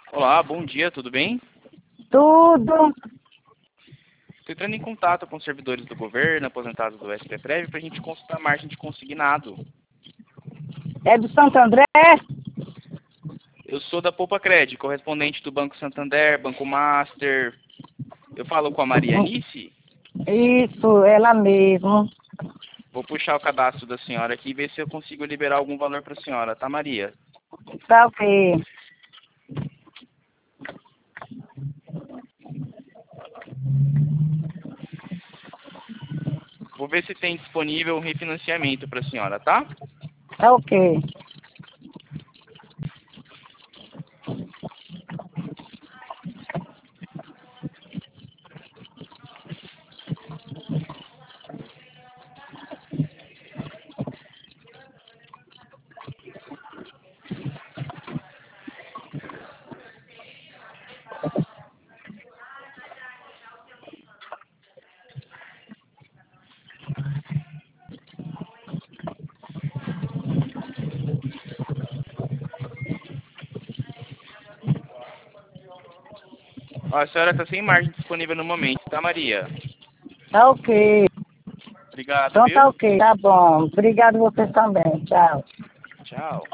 Olá, bom dia, tudo bem? Tudo. Estou entrando em contato com os servidores do governo, aposentados do SPPrev, para a gente consultar a margem de consignado. É do Santo André? Eu sou da Poupa Cred, correspondente do Banco Santander, Banco Master. Eu falo com a Maria Anice. Isso, ela mesmo. Vou puxar o cadastro da senhora aqui e ver se eu consigo liberar algum valor para a senhora, tá, Maria? Tá ok. Vou ver se tem disponível um refinanciamento para a senhora, tá? Tá ok. Ó, a senhora está sem margem disponível no momento, tá, Maria? Tá ok. Obrigado, Então tá viu? ok. Tá bom. Obrigado você também. Tchau. Tchau.